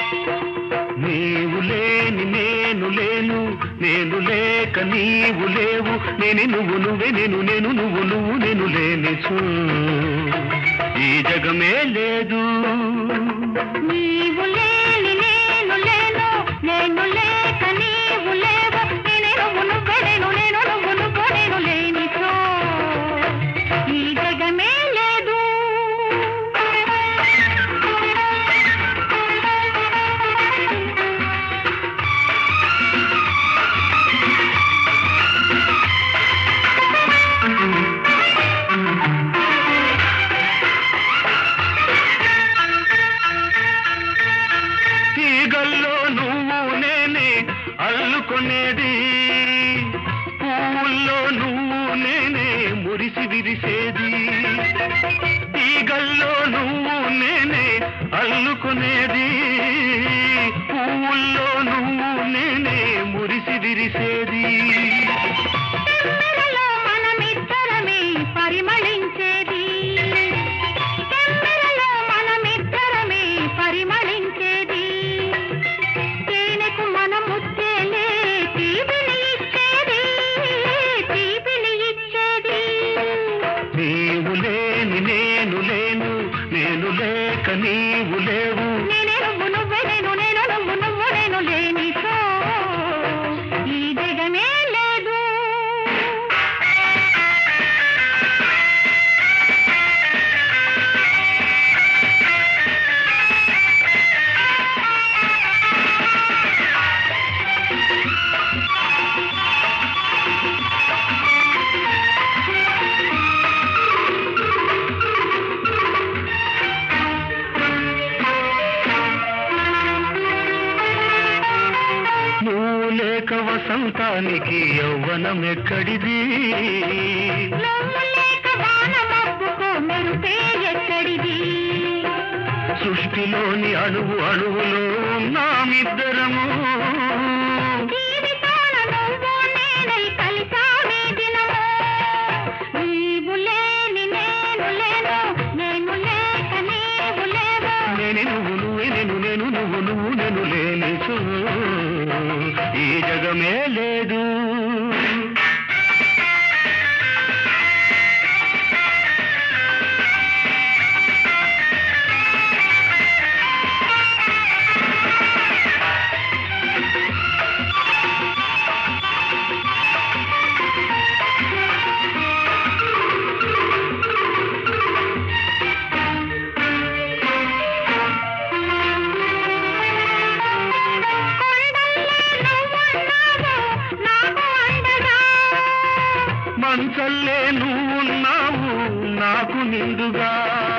నీవు లేని నేను లేను, నేను లేక నీవు లేవు, నేను నువ్వు నువ్వే నేను నేను నువ్వు నువ్వు నేను లేనిచో ఈ జగమే లేదు. నీవు లేని నేను లేను, నేను లేక నీవు లేవు, నేను నువ్వు నువ్వే నేను నేను నువ్వు నువ్వు నేను లేనిచో ఈ జగమే లేదు. తీగల్లో నువ్వు నేనే అల్లుకొనేది, పువ్వుల్లో నువ్వు నేనే మురిసి విరిసేది. తీగల్లో నువ్వు నేనే అల్లుకొనేది, పువ్వుల్లో నువ్వు నేనే మురిసి విరిసేది. తెమ్మెరలో మనమిద్దరమే పరిమళించేది, తెమ్మెరలో మనమిద్దరమే పరిమళించేది. తేనెకు మన ముచ్చేలే తీపిని ఇచ్చేది, తీపిని ఇచ్చేది. నీవు లేని నేను లేను, నేను లేక నీవు లేవు, నేనే నువ్వు నువ్వే నేను నేను నువ్వు నువ్వు నేను లేనిచో ఈ జగమే లేదు. నువ్వు లేక వసంతానికి యవ్వనం ఎక్కడిది, నువ్వు లేక వాన మబ్బుకు మెరుపే ఎక్కడిది. సృష్టిలోని అణువు అణువులో ఉన్నామిద్దరము, జీవితాన నువ్వు నేనై కలిసామే దినము. నీవు లేని నేను లేను, నేను లేక నీవు లేవు, నేనే నువ్వు నువ్వే నేను నేను నువ్వు నువ్వు నేను లేనిచో ఈ జగమే లేదు. మంచల్లే నువ్వున్నావు నాకు నిండుగా,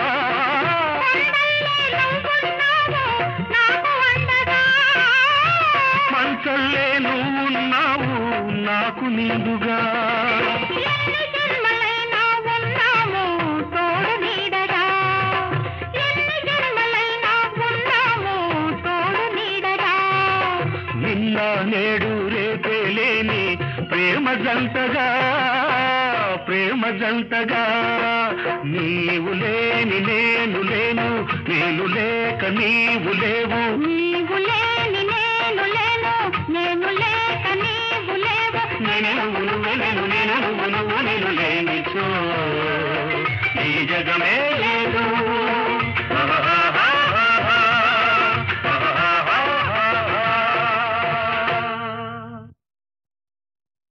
మంచల్లే నువ్వున్నావు నాకు నిండుగా. ఎన్ని జన్మలైనా ఉన్నాము తోడు నీడగా, ఎన్ని జన్మలైనా ఉన్నాము తోడు నీడగా. నిన్న నేడు రేపే లేని ప్రేమ జంటగా, ప్రేమ జంటగా. నీవు లేని నేను లేను, నేను లేక నీవు లేవు, నీవు లేని నేను లేను, నేను లేక నీవు లేవు, నేను నువ్వు నువ్వే నేను నేను నువ్వు నువ్వు నేను లేనిచో ఈ జగమే లేదు.